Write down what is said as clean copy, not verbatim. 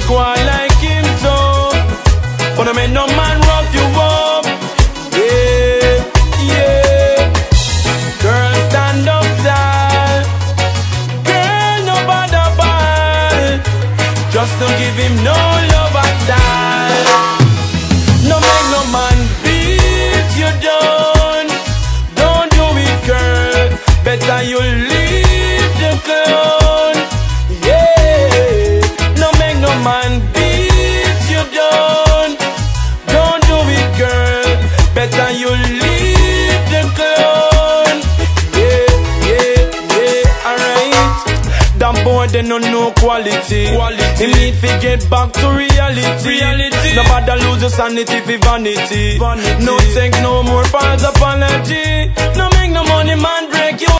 go on like him so. But I make no man rough you up. Yeah, yeah. Girl, stand up tall. Girl, no bother ball. Just don't give him no love at all. No make no man beat you down. Don't do it, girl. Better you leave the clown. Yeah. No make no man beat you down. Don't do it, girl. Better you leave the clown. Yeah, yeah, yeah. Alright. That boy they no know quality. He need to get back to reality. Nobody lose your sanity for vanity. No take no more false apology. No make no money man break you.